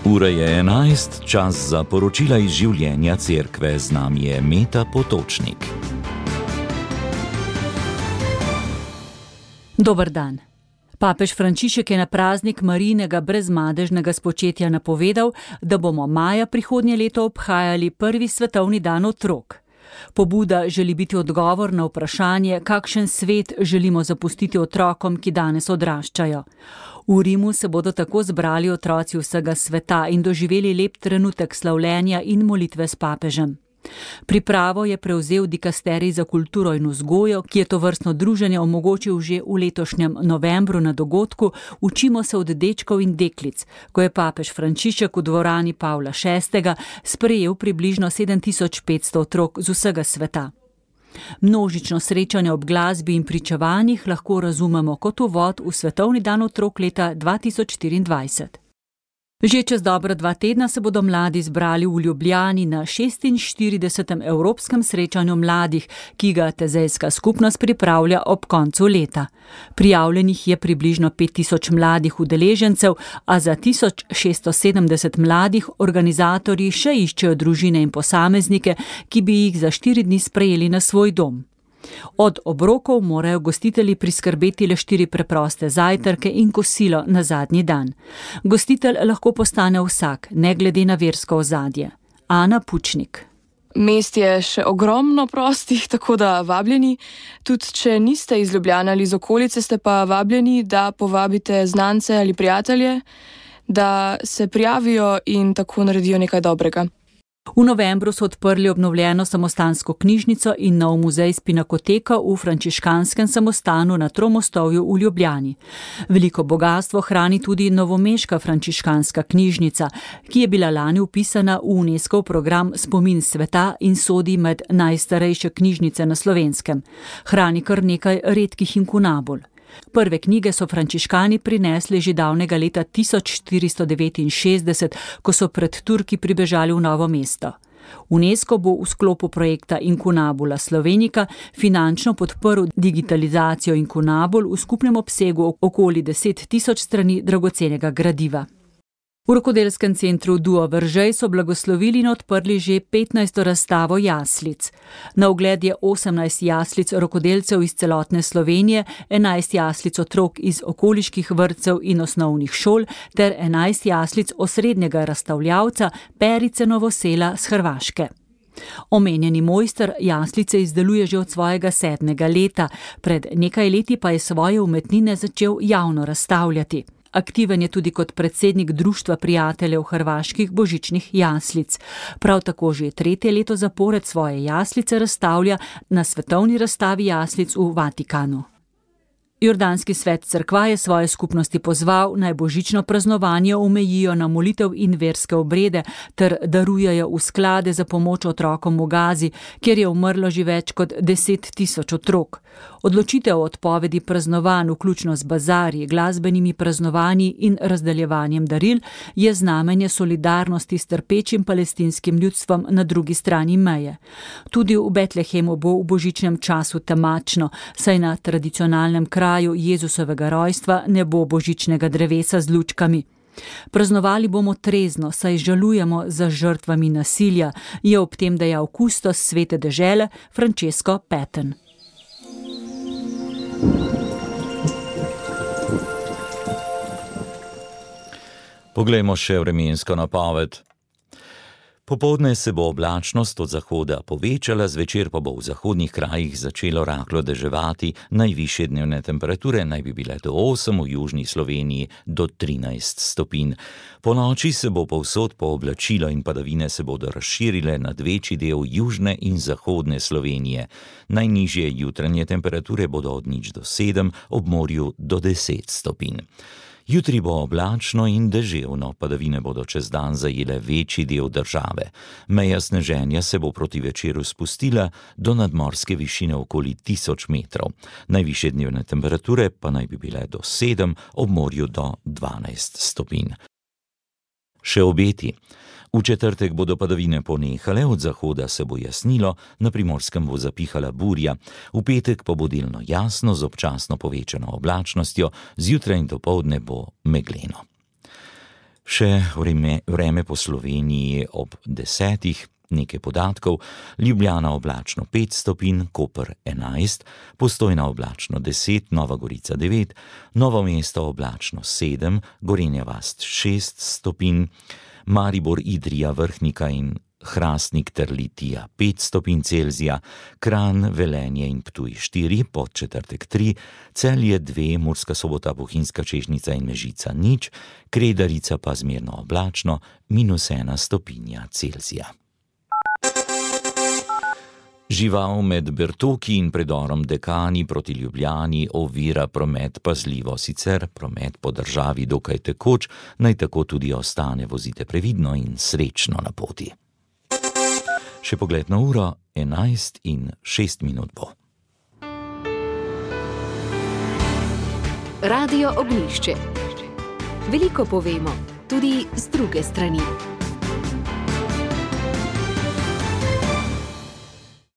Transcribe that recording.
Ura je 11, čas za poročila iz življenja cerkve. Z nami je Meta Potočnik. Dober dan. Papež Frančišek je na praznik Marijinega brezmadežnega spočetja napovedal, da bomo maja prihodnje leto obhajali prvi svetovni dan otrok. Pobuda želi biti odgovor na vprašanje, kakšen svet želimo zapustiti otrokom, ki danes odraščajo. V Rimu se bodo tako zbrali otroci vsega sveta in doživeli lep trenutek slavljenja in molitve s papežem. Pripravo je prevzel dikasterij za kulturo in vzgojo, ki je tovrstno druženje omogočil že v letošnjem novembru na dogodku Učimo se od dečkov in deklic, ko je papež Frančišek v dvorani Pavla VI. Sprejel približno 7500 otrok z vsega sveta. Množično srečanje ob glasbi in pričevanjih lahko razumemo kot uvod v svetovni dan otrok leta 2024. Že čez dobra 2 tedna se bodo mladi zbrali v Ljubljani na 46. Evropskem srečanju mladih, ki ga Tezejska skupnost pripravlja ob koncu leta. Prijavljenih je približno 5000 mladih udeležencev, a za 1670 mladih organizatorji še iščejo družine in posameznike, ki bi jih za 4 dni sprejeli na svoj dom. Od obrokov morajo gostitelji priskrbeti le 4 preproste zajtrke in kosilo na zadnji dan. Gostitelj lahko postane vsak, ne glede na versko ozadje. Ana Pučnik. Mest je še ogromno prostih, tako da vabljeni. Tudi če niste iz Ljubljane ali iz okolice, ste pa vabljeni, da povabite znance ali prijatelje, da se prijavijo in tako naredijo nekaj dobrega. V novembru so odprli obnovljeno samostansko knjižnico in nov muzej Spinakoteka v frančiškanskem samostanu na Tromostovju v Ljubljani. Veliko bogastvo hrani tudi novomeška frančiškanska knjižnica, ki je bila lani vpisana v UNESCO program Spomin sveta in sodi med najstarejše knjižnice na Slovenskem. Hrani kar nekaj redkih inkunabul. Prve knjige so frančiškani prinesli že davnega leta 1469, ko so pred Turki pribežali v Novo mesto. UNESCO bo v sklopu projekta Inkunabula Slovenika finančno podprl digitalizacijo inkunabul v skupnem obsegu okoli 10 000 strani dragocenega gradiva. V rokodelskem centru Duo Veržej so blagoslovili in odprli že 15. razstavo jaslic. Na ogled je 18 jaslic rokodelcev iz celotne Slovenije, 11 jaslic otrok iz okoliških vrtcev in osnovnih šol ter 11 jaslic osrednjega razstavljavca Perice Novosela z Hrvaške. Omenjeni mojster jaslice izdeluje že od svojega 7. leta, pred nekaj leti pa je svoje umetnine začel javno razstavljati. Aktiven je tudi kot predsednik Društva prijateljev hrvaških božičnih jaslic. Prav tako že 3. leto zapored svoje jaslice razstavlja na svetovni razstavi jaslic v Vatikanu. Jordanski svet cerkva je svoje skupnosti pozval, naj božično praznovanje omejijo na molitev in verske obrede ter darujejo v sklade za pomoč otrokom v Gazi, kjer je umrlo že več kot 10 000 otrok. Odločitev o odpovedi praznovanj, vključno z bazarji, glasbenimi praznovanji in razdeljevanjem daril, je znamenje solidarnosti s trpečim palestinskim ljudstvom na drugi strani meje. Tudi v Betlehemu bo v božičnem času temačno, saj na tradicionalnem kraju Jezusovega rojstva ne bo božičnega drevesa z lučkami. Praznovali bomo trezno, saj žalujemo za žrtvami nasilja, je ob tem dejal kustos svete dežele Francesco Paton. Poglejmo še vremensko napoved. Popoldne se bo oblačnost od zahoda povečala, zvečer pa bo v zahodnih krajih začelo rahlo deževati, najvišje dnevne temperature naj bi bile do 8, v južni Sloveniji do 13 stopinj. Po noči se bo povsod pooblačilo in padavine se bodo razširile nad večji del južne in zahodne Slovenije. Najnižje jutranje temperature bodo od 0 do 7, ob morju do 10 stopinj. Jutri bo oblačno in deževno, padavine bodo čez dan zajele večji del države. Meja sneženja se bo proti večeru spustila do nadmorske višine okoli 1000 metrov. Najvišje dnevne temperature pa naj bi bile do 7, ob morju do 12 stopinj. Še obeti. V četrtek bodo padavine ponehale, od zahoda se bo jasnilo, na Primorskem bo zapihala burja, v petek pa bo delno jasno z občasno povečano oblačnostjo, zjutraj in dopoldne bo megleno. Še vreme po Sloveniji ob 10. Nekaj podatkov: Ljubljana oblačno 5 stopinj, Koper 11, Postojna oblačno 10, Nova Gorica 9, Novo mesto oblačno 7, Gorenja vas 6 stopinj, Maribor, Idrija, Vrhnika in Hrastnik ter Litija 5 stopinj Celzija, Kranj, Velenje in Ptuj 4, Podčetrtek 3, Celje 2, Murska Sobota, Bohinjska, Češnjica in Mežica 0, Kredarica pa zmerno oblačno -1 stopinja Celzija. Žival med Bertoki in predorom Dekani proti Ljubljani ovira promet pazljivo, sicer promet po državi dokaj tekoč, naj tako tudi ostane, vozite previdno in srečno na poti. Še pogled na uro, 11:06 bo. Radio Ognjišče. Veliko povemo, tudi z druge strani.